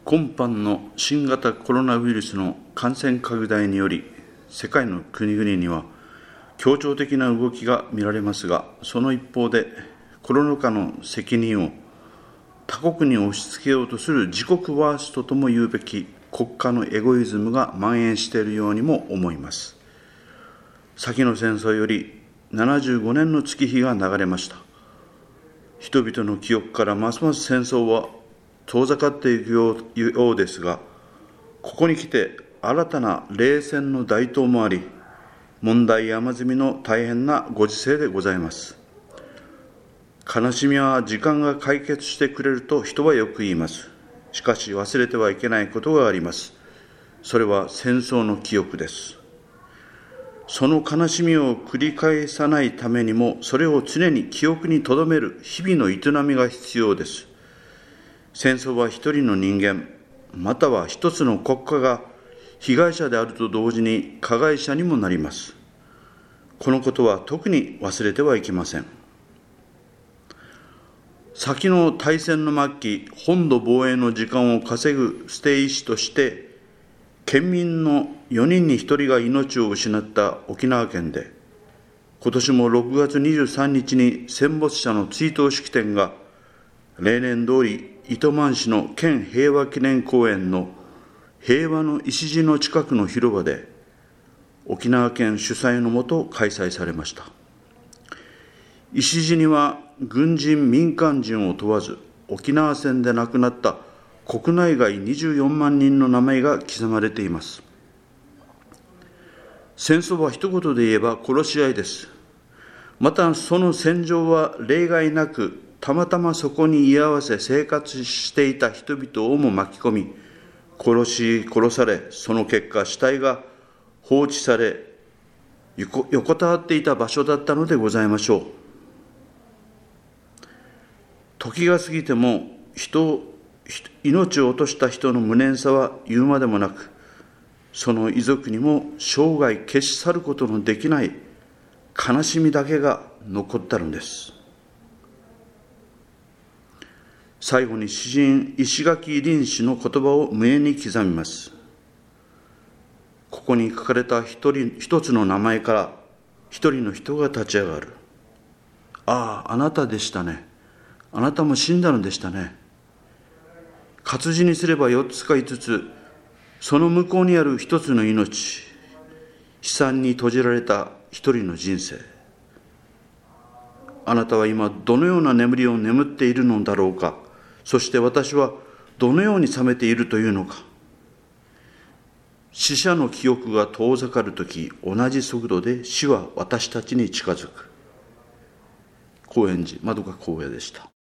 今般の新型コロナウイルスの感染拡大により、世界の国々には協調的な動きが見られますが、その一方でコロナ禍の責任を他国に押し付けようとする自国ワーストとも言うべき国家のエゴイズムが蔓延しているようにも思います。先の戦争より75年の月日が流れました。人々の記憶からますます戦争は遠ざかっていくようですが、ここに来て新たな冷戦の台頭もあり、問題山積みの大変なご時世でございます。悲しみは時間が解決してくれると人はよく言います。しかし忘れてはいけないことがあります。それは戦争の記憶です。その悲しみを繰り返さないためにも、それを常に記憶に留める日々の営みが必要です。戦争は一人の人間、または一つの国家が被害者であると同時に加害者にもなります。このことは特に忘れてはいけません。先の大戦の末期、本土防衛の時間を稼ぐ捨て石として、県民の4人に1人が命を失った沖縄県で、今年も6月23日に戦没者の追悼式典が、例年通り糸満市の県平和記念公園の平和の礎の近くの広場で、沖縄県主催のもと開催されました。礎には軍人民間人を問わず、沖縄戦で亡くなった国内外24万人の名前が刻まれています。戦争は一言で言えば殺し合いです。またその戦場は例外なく、たまたまそこに居合わせ生活していた人々をも巻き込み、殺され、その結果死体が放置され、横たわっていた場所だったのでございましょう。時が過ぎても命を落とした人の無念さは言うまでもなく、その遺族にも生涯消し去ることのできない悲しみだけが残ったのです。最後に詩人石垣林氏の言葉を胸に刻みます。ここに書かれた一つの名前から一人の人が立ち上がる。ああ、あなたでしたね。あなたも死んだのでしたね。活字にすれば4つか5つ、その向こうにある一つの命、悲惨に閉じられた一人の人生。あなたは今どのような眠りを眠っているのだろうか。そして私はどのように覚めているというのか。死者の記憶が遠ざかるとき、同じ速度で死は私たちに近づく。高円寺まどか光也でした。